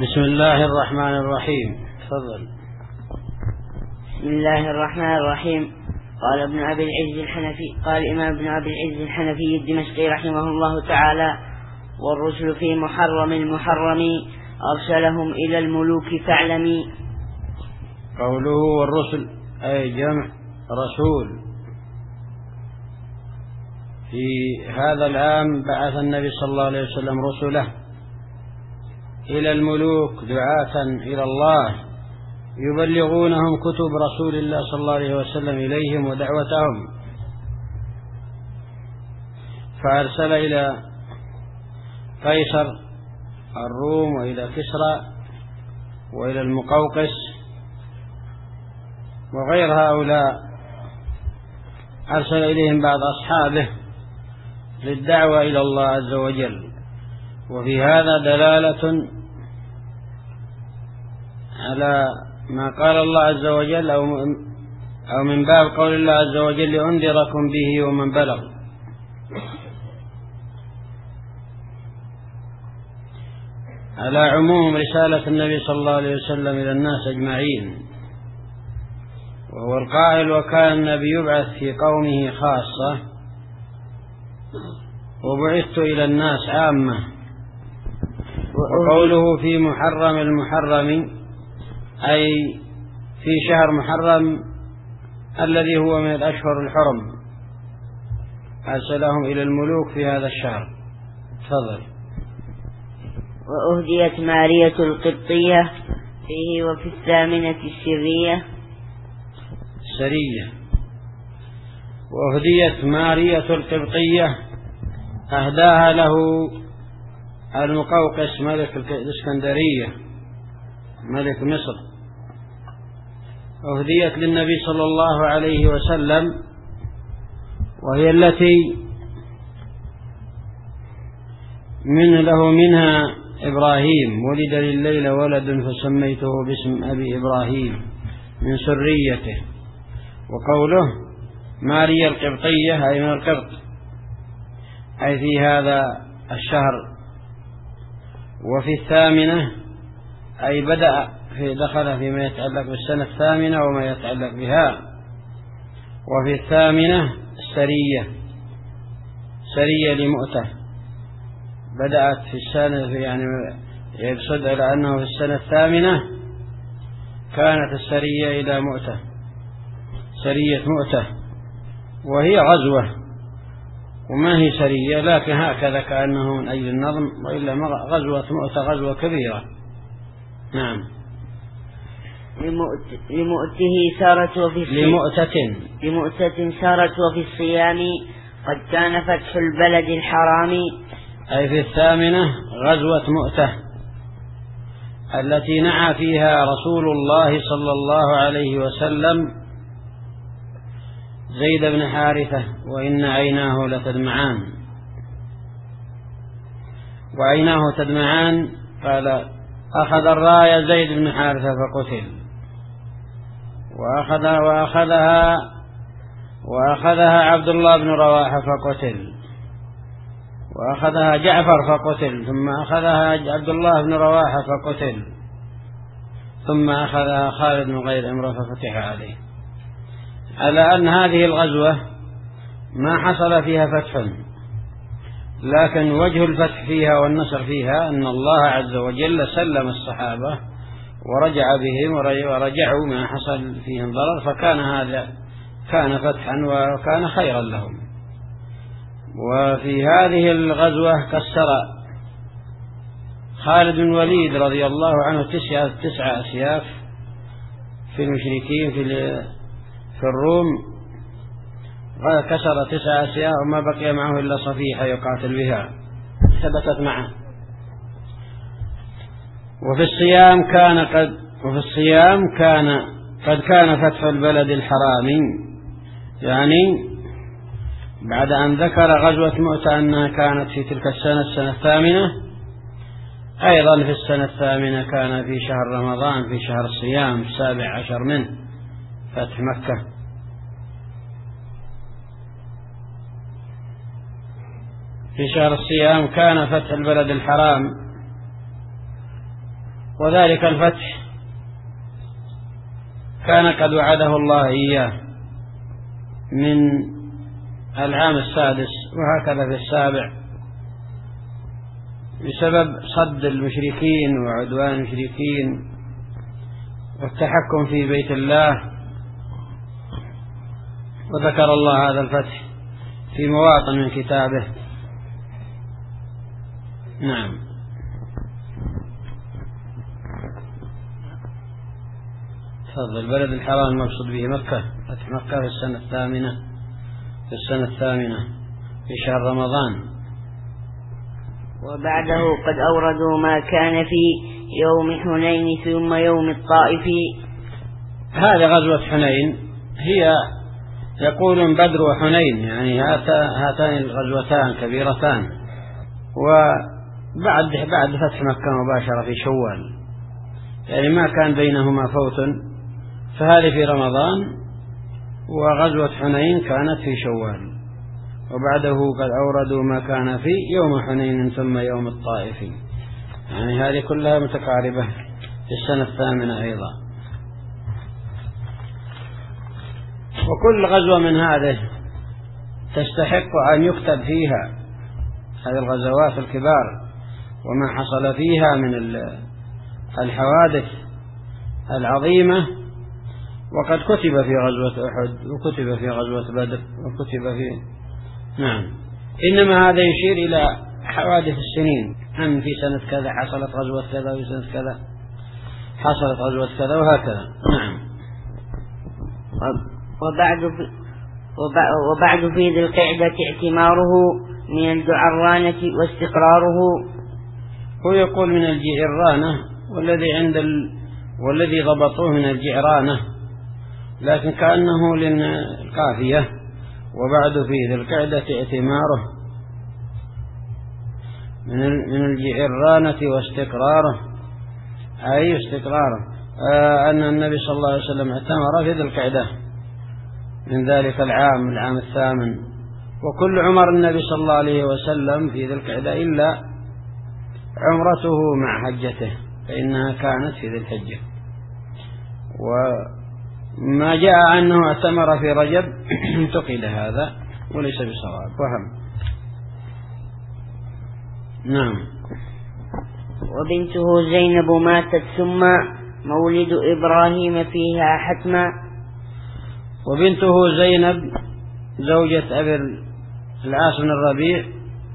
بسم الله الرحمن الرحيم. تفضل. بسم الله الرحمن الرحيم. قال الإمام ابن أبي العز الحنفي الدمشقي رحمه الله تعالى: والرسل في محرم المحرم أرسلهم إلى الملوك فاعلمي. قوله والرسل أي جمع رسول. في هذا العام بعث النبي صلى الله عليه وسلم رسله إلى الملوك دعاة إلى الله يبلغونهم كتب رسول الله صلى الله عليه وسلم إليهم ودعوتهم، فأرسل إلى قيصر الروم وإلى كسرى وإلى المقوقس وغير هؤلاء، أرسل إليهم بعض أصحابه للدعوة إلى الله عز وجل. وفي هذا دلالة على ما قال الله عز وجل أو من باب قول الله عز وجل: لأنذركم به ومن بلغ. على عموم رسالة النبي صلى الله عليه وسلم إلى الناس أجمعين، وهو القائل: وكان النبي يبعث في قومه خاصة وبعثت إلى الناس عامة. وقوله في محرم المحرم أي في شهر محرم الذي هو من الأشهر الحرم، أرسلهم إلى الملوك في هذا الشهر. تفضل. وأهديت مارية القبطية فيه وفي الثامنة السرية. وأهديت مارية القبطية، أهداها له المقوقس ملك الإسكندرية ملك مصر، أهديت للنبي صلى الله عليه وسلم، وهي التي له منها إبراهيم: ولد لليلة ولد فسميته باسم أبي إبراهيم من سريته. وقوله ماريا القبطية أي من القبط، أي في هذا الشهر. وفي الثامنة أي دخل فيما يتعلق بالسنة الثامنة وما يتعلق بها. وفي الثامنة سرية لمؤتة، بدأت في السنة، يعني يقصد على أنه في السنة الثامنة كانت السرية إلى مؤتة، سرية مؤتة، وهي غزوة وما هي سرية، لكن هكذا كأنه من أجل النظم، وإلا غزوة مؤتة غزوة كبيرة. نعم. لمؤتة سارت وفي الصيام قد كان فتح البلد الحرام. أي في الثامنة غزوة مؤتة التي نعى فيها رسول الله صلى الله عليه وسلم زيد بن حارثة: وإن عيناه لتدمعان. وعيناه تدمعان، قال: أخذ الراية زيد بن حارثة فقتل، وأخذها عبد الله بن رواحة فقتل، وأخذها جعفر فقتل، ثم أخذها عبد الله بن رواحة فقتل، ثم أخذها خالد بن غير امرأة ففتح عليه. على أن هذه الغزوة ما حصل فيها فتح، لكن وجه الفتح فيها والنصر فيها أن الله عز وجل سلم الصحابة ورجع بهم ورجعوا ما حصل فيهم ضرر، فكان هذا كان فتحا وكان خيرا لهم. وفي هذه الغزوة كسر خالد بن الوليد رضي الله عنه 9 أسياف في المشركين في الروم، كسر 9 أسياف وما بقي معه إلا صفيحة يقاتل بها ثبتت معه. وفي الصيام قد كان فتح البلد الحرام، يعني بعد أن ذكر غزوة مؤتة أنها كانت في تلك السنة الثامنة، أيضا في السنة الثامنة كان في شهر رمضان، في شهر الصيام 17 منه فتح مكة. في شهر الصيام كان فتح البلد الحرام وذلك الفتح كان قد وعده الله إياه من العام السادس وهكذا في السابع، بسبب صد المشركين وعدوان المشركين والتحكم في بيت الله. وذكر الله هذا الفتح في مواطن من كتابه. نعم. تفضل. البلد الحرام المقصود به مكة، فتح مكة في السنة الثامنة في شهر رمضان. وبعده قد أوردوا ما كان في يوم حنين ثم يوم الطائف. هذه غزوة حنين، هي يقولون بدر وحنين، يعني هاتان الغزوتان كبيرتان، وبعد فتح مكة مباشرة في شوال، يعني ما كان بينهما فوت، فهذه في رمضان، وغزوة حنين كانت في شوال، وبعده قد أوردوا ما كان في يوم حنين ثم يوم الطائف، يعني هذه كلها متقاربة في السنة الثامنة أيضا. وكل غزوة من هذه تستحق أن يكتب فيها هذه الغزوات الكبار وما حصل فيها من الحوادث العظيمة، وقد كتب في غزوة أحد وكتب في غزوة بدر وكتب في نعم. إنما هذا يشير إلى حوادث السنين، أن في سنة كذا حصلت غزوة كذا وفي سنة كذا حصلت غزوة كذا وهكذا. نعم. وبعد في ذي القعدة اعتماره من الجعرانة واستقراره. هو يقول من الجعرانة، والذي ضبطوه من الجعرانة، لكن كأنه للقافية. وبعد في ذي القعدة اعتماره من الجعرانة واستقراره، أي استقراره أن النبي صلى الله عليه وسلم اعتمر في ذي القعدة من ذلك العام الثامن، وكل عمر النبي صلى الله عليه وسلم في ذي القعدة إلا عمرته مع حجته، فإنها كانت في ذي الحجة. وما جاء أنه اعتمر في رجب انتقد هذا وليس بصواب، وهم. نعم. وبنته زينب ماتت ثم مولد إبراهيم فيها حتما. وبنته زينب زوجة أبي العاص بن الربيع،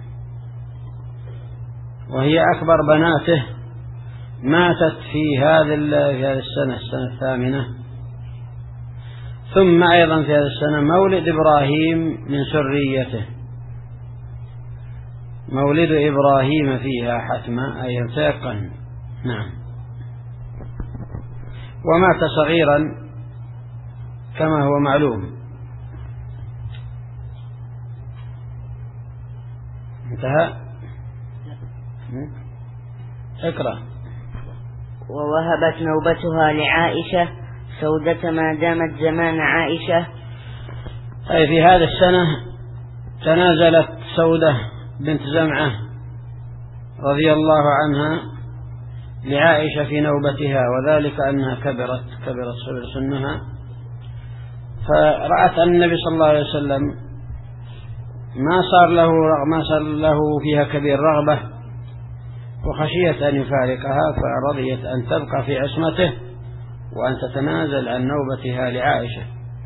وهي أكبر بناته، ماتت في هذه السنة الثامنة. ثم أيضا في هذه السنة مولد إبراهيم من سريته، مولد إبراهيم فيها حتما أي يتيقن. نعم. ومات صغيرا كما هو معلوم. انتهى. اقرأ. ووهبت نوبتها لعائشة سودة ما دامت زمان عائشة. أي في هذه السنة تنازلت سودة بنت زمعة رضي الله عنها لعائشة في نوبتها، وذلك أنها كبرت سنها، فرأت أن النبي صلى الله عليه وسلم ما صار له فيها كبير رغبة، وخشيت أن يفارقها، فرضيت أن تبقى في عصمته وأن تتنازل عن نوبتها لعائشة،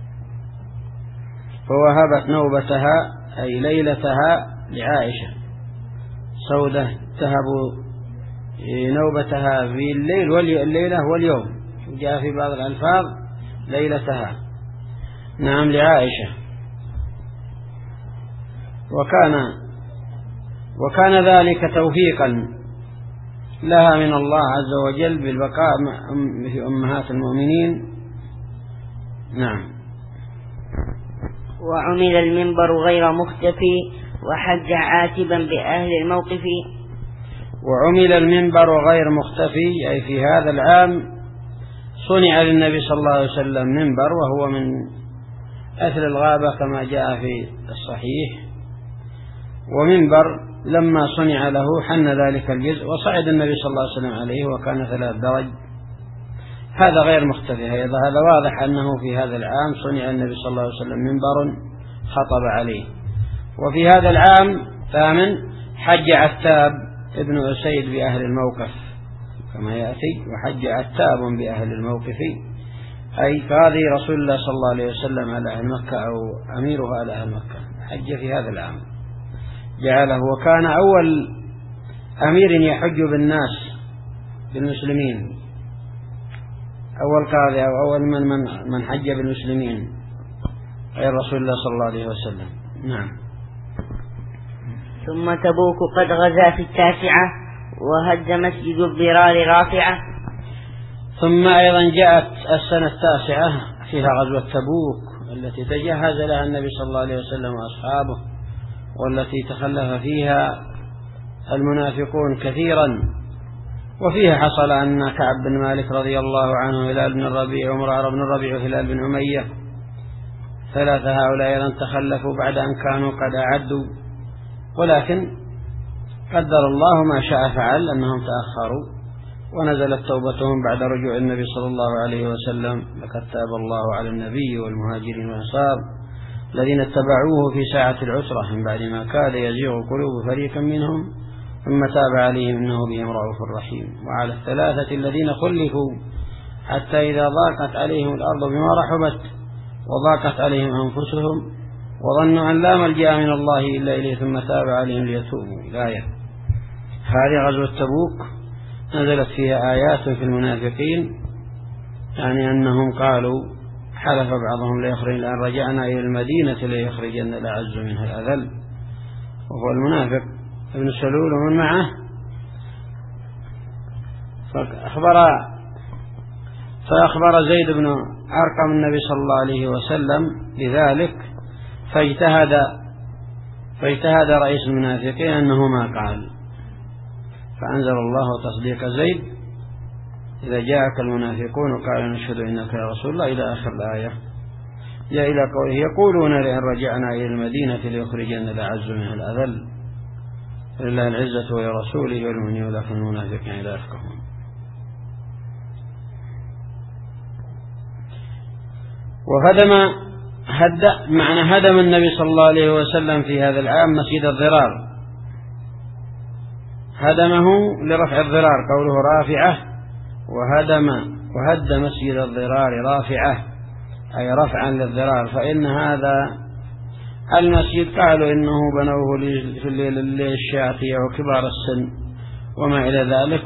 فوهبت نوبتها أي ليلتها لعائشة. سودة تهب نوبتها في الليلة واليوم، جاء في بعض الألفاظ ليلتها، نعم، لعائشة. وكان ذلك توفيقا لها من الله عز وجل بالبقاء في أمهات المؤمنين. نعم. وعمل المنبر غير مختفي وحج عاتبا بأهل الموقف. وعمل المنبر غير مختفي أي في هذا العام صنع للنبي صلى الله عليه وسلم منبر، وهو من أثر الغابة كما جاء في الصحيح. ومنبر لما صنع له حن ذلك الجزء وصعد النبي صلى الله عليه وسلم عليه وكان 3 درج. هذا غير مختلف، هذا واضح أنه في هذا العام صنع النبي صلى الله عليه وسلم منبر خطب عليه. وفي هذا العام 8 حج عتاب ابن أسيد بأهل الموقف كما يأتي، وحج عتاب بأهل الموقف أي قاضي رسول الله صلى الله عليه وسلم على أهل مكة أو أميره على أهل مكة، حج في هذا العام جعله، وكان أول أمير يحج بالناس بالمسلمين، أول قاضي أو أول من حج بالمسلمين غير رسول الله صلى الله عليه وسلم. نعم. ثم تبوك قد غزا في 9 وهد مسجد الضرار رافعة. ثم أيضا جاءت السنة 9 فيها غزوة تبوك التي تجهز لها النبي صلى الله عليه وسلم وأصحابه، والتي تخلف فيها المنافقون كثيرا، وفيها حصل أن كعب بن مالك رضي الله عنه، هلال بن الربيع، ومرارة بن الربيع، وهلال بن أمية، 3 هؤلاء أيضا تخلفوا بعد أن كانوا قد أعدوا، ولكن قدر الله ما شاء فعل أنهم تأخروا ونزلت توبتهم بعد رجوع النبي صلى الله عليه وسلم. لقد تاب الله على النبي والمهاجرين والأنصار الذين اتبعوه في ساعة العسرة من بعد ما كاد يزيغ قلوب فريق منهم ثم تاب عليهم إنه بهم رؤوف رحيم. وعلى 3 الذين خلفوا حتى إذا ضاقت عليهم الأرض بما رحبت وضاقت عليهم أنفسهم وظنوا أن لا ملجأ من الله إلا إليه ثم تاب عليهم ليتوبوا. الآية هذه غزوة تبوك نزلت فيها آيات في المنافقين، يعني أنهم قالوا حلف بعضهم ليخرج لأن رجعنا إلى المدينة ليخرجن الأعز منها الأذل، وهو المنافق ابن سلول ومن معه. فأخبر زيد بن أرقم النبي صلى الله عليه وسلم بذلك، فاجتهد رئيس المنافقين أنه ما قال، فأنزل الله تصديق زيد إذا جاءك المنافقون وقالوا نشهد إنك يا رسول الله إلى آخر الآية، جاء إلى قوله يقولون لئن رجعنا إلى المدينة ليخرجن الأعز منها الأذل لله العزة ولرسوله والمؤمنين ولكن المنافقين لا يفقهون. هدم النبي صلى الله عليه وسلم في هذا العام مسجد الضرار، هدمه لرفع الضرار، قوله رافعة، وهد مسجد الضرار رافعة أي رفعا للضرار، فإن هذا المسجد قالوا إنه بنوه للشياطين وكبار السن وما إلى ذلك،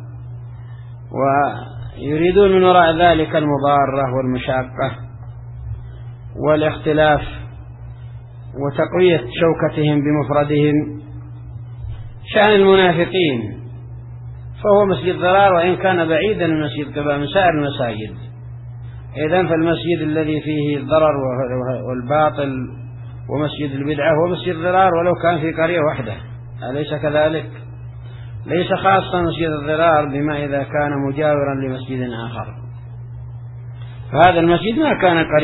ويريدون من وراء ذلك المضارة والمشاقة والاختلاف وتقوية شوكتهم بمفردهم، شأن المنافقين. فهو مسجد ضرار وإن كان بعيدا المسجد كما من سائر المساجد، إذن فالمسجد الذي فيه الضرر والباطل ومسجد البدعة هو مسجد ضرار ولو كان في قرية واحدة، أليس كذلك؟ ليس خاصة مسجد الضرار بما إذا كان مجاورا لمسجد آخر. فهذا المسجد ما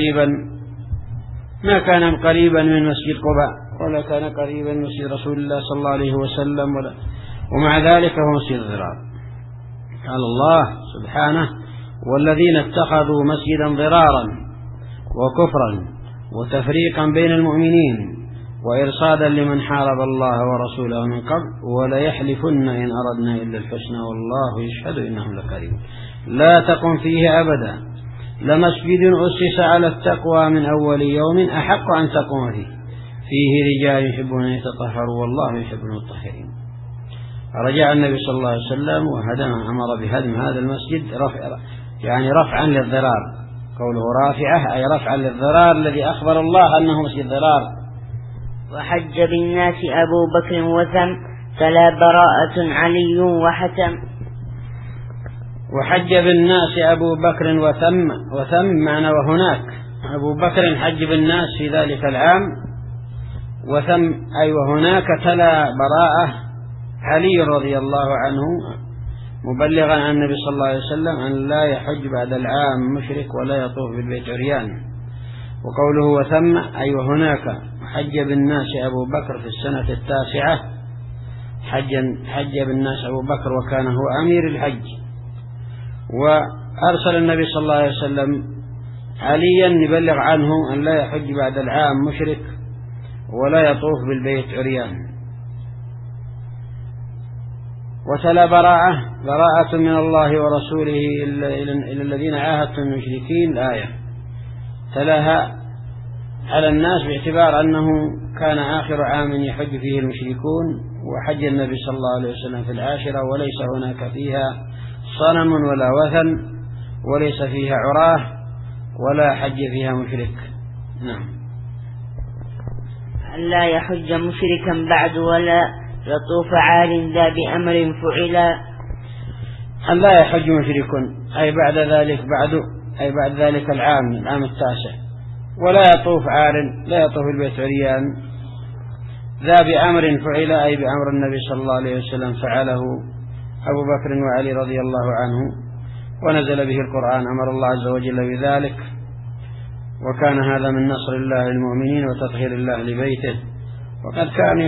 كان قريبا من مسجد قباء ولا كان قريبا من مسجد رسول الله صلى الله عليه وسلم ومع ذلك هو مسجد الضرار. قال الله سبحانه والذين اتخذوا مسجدا ضرارا وكفرا وتفريقا بين المؤمنين وإرصادا لمن حارب الله ورسوله من قبل وليحلفن إن أردنا إلا الحسنى والله يشهد إنهم لكاذبون. لا تقم فيه أبدا لمسجد أسس على التقوى من أول يوم أحق أن تقوم فيه رجال يحبون أن يتطهروا والله يحب المطهرين. رجع النبي صلى الله عليه وسلم أمر بهدم هذا المسجد رفعا للضرار، قوله رافعة أي رفعا للضرار الذي أخبر الله أنه مسجد ضرار. وحج بالناس أبو بكر وثم فلا براءة علي وحتم. وحج بالناس أبو بكر وثم معنى وهناك، أبو بكر حج بالناس في ذلك العام، وثم أي وهناك تلا براءة علي رضي الله عنه مبلغا عن النبي صلى الله عليه وسلم أن لا يحج بعد العام مشرك ولا يطوف بالبيت عريان. وقوله وثم أي وهناك حج بالناس أبو بكر في السنة 9 حج بالناس أبو بكر وكان هو أمير الحج، وأرسل النبي صلى الله عليه وسلم عليا يبلغ عنه أن لا يحج بعد العام مشرك ولا يطوف بالبيت عريان. وتلا براءة من الله ورسوله إلى الذين عاهدتم من المشركين الآية، تلاها على الناس باعتبار أنه كان آخر عام يحج فيه المشركون، وحج النبي صلى الله عليه وسلم في العاشرة، وليس هناك فيها صنم ولا وثن، وليس فيها عراه، ولا حج فيها مشرك. نعم. لا يحج مشركا بعد ولا يطوف عال ذا بأمر فعلا. أن لا يحج مشرك أي بعد ذلك العام التاسع، ولا يطوف عار، لا يطوف البيت عريان، ذا بأمر فعل أي بأمر النبي صلى الله عليه وسلم فعله أبو بكر وعلي رضي الله عنه، ونزل به القرآن، أمر الله عز وجل بذلك، وكان هذا من نصر الله للمؤمنين وتطهير الله لبيته. وقد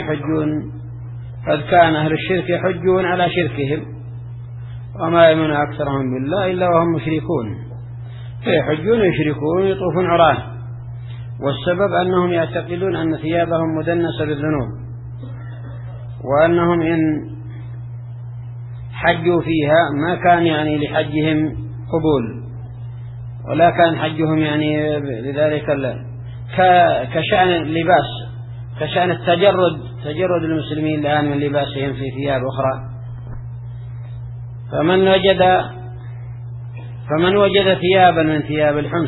كان أهل الشرك يحجون على شركهم، وما يؤمن أكثرهم بالله إلا وهم مشركون، فيحجون ويشركون ويطوفون عراه، والسبب أنهم يعتقدون أن ثيابهم مدنسة بالذنوب، وأنهم إن حجوا فيها ما كان يعني لحجهم قبول، ولا كان حجهم يعني لذلك كشأن اللباس، كشأن تجرد المسلمين الآن من لباسهم في ثياب أخرى. فمن وجد ثيابا من ثياب الحمص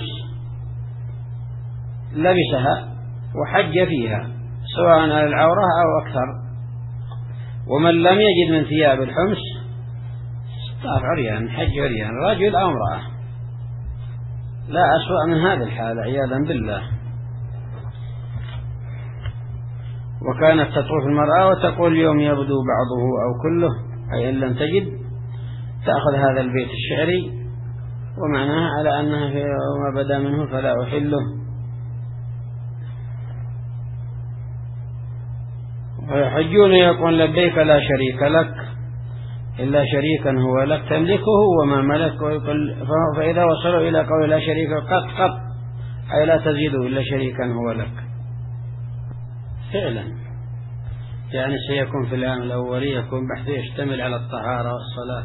لبسها وحج فيها سواء على العورة أو أكثر، ومن لم يجد من ثياب الحمص طاف عريان، حج عريان، رجل أو امرأة، لا أسوأ من هذه الحالة عياذا بالله. وكانت تطوف المرأة وتقول اليوم يبدو بعضه أو كله، أي إن لم تجد تأخذ هذا البيت الشعري، ومعناها على أنها ما بدا منه فلا أحله. ويحجون يقول لبيك لا شريك لك إلا شريكا هو لك تملكه وما ملك، فإذا وصلوا إلى قول لا شريك قط أي لا تزيدوا إلا شريكا هو لك. فعلا يعني سيكون في العام الأولي يكون بحث يشتمل على الطهارة والصلاة،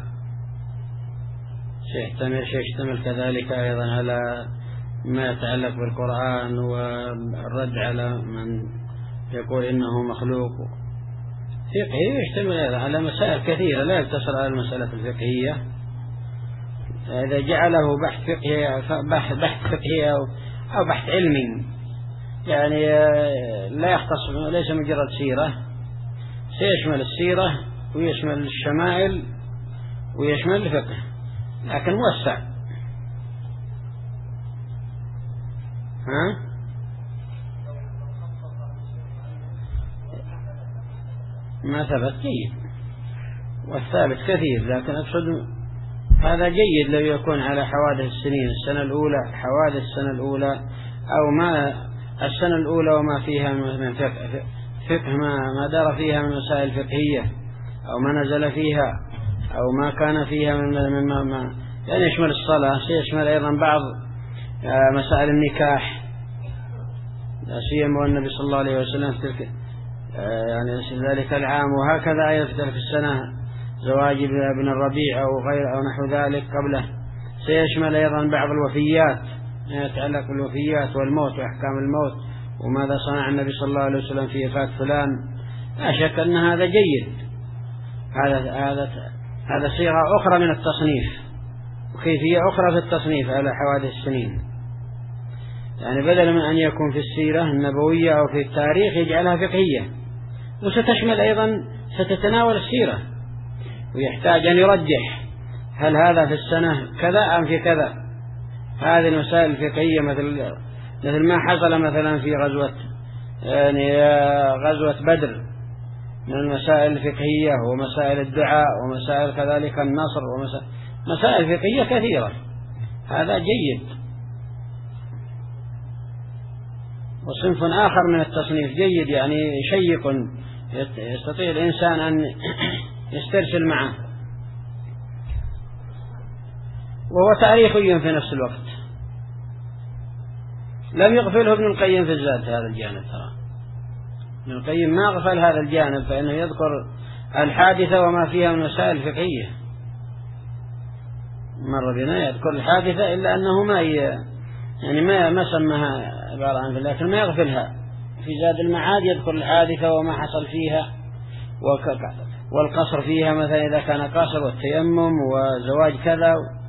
سيشتمل كذلك أيضا على ما يتعلق بالقرآن والرد على من يقول إنه مخلوق، فقهي يشتمل على مسائل كثيرة لا يقتصر على المسألة الفقهية. إذا جعله بحث فقهي أو بحث علمي يعني لا يختص، ليس مجرد سيرة، سيشمل السيرة ويشمل الشمائل ويشمل الفقه، لكن موسع. ما ثبت جيد، والثابت كثير، لكن أقصد هذا جيد لو يكون على حوادث السنين، السنة الأولى، حوادث السنة الأولى، أو ما السنة الأولى وما فيها من فقه ما دار فيها من مسائل فقهية، أو ما نزل فيها، أو ما كان فيها من ما يعني يشمل الصلاة، سيشمل أيضا بعض مسائل النكاح، لا سيما والنبي صلى الله عليه وسلم تلك يعني ذلك العام، وهكذا أيضا في تلك السنة زواج ابن الربيع أو غير أو نحو ذلك قبله. سيشمل أيضا بعض الوفيات يتعلق بالوفيات والموت وأحكام الموت، وماذا صنع النبي صلى الله عليه وسلم في وفاة فلان. لا شك أن هذا جيد، هذا صيغة أخرى من التصنيف وكيفية أخرى في التصنيف على حوادث السنين، يعني بدل من أن يكون في السيرة النبوية أو في التاريخ يجعلها فقهية، وستشمل أيضا ستتناول السيرة، ويحتاج أن يرجح هل هذا في السنة كذا أم في كذا. هذه المسائل الفقهية مثل ما حصل مثلا في غزوة بدر من المسائل الفقهية، ومسائل الدعاء، ومسائل كذلك النصر، ومسائل فقهية كثيرة. هذا جيد. وصنف آخر من التصنيف جيد يعني شيق يستطيع الإنسان أن يسترسل معه، وهو تاريخي في نفس الوقت. لم يغفله ابن القيم في الزاد هذا الجانب، ترى ابن القيم ما غفل هذا الجانب، فإنه يذكر الحادثة وما فيها من مسائل فقهية. مر بنا يذكر الحادثة إلا أنه ما سمها عبارة عن، لكن ما يغفلها. في زاد المعاد يذكر الحادثة وما حصل فيها والقصر فيها، مثلا إذا كان قصر والتيمم وزواج كذا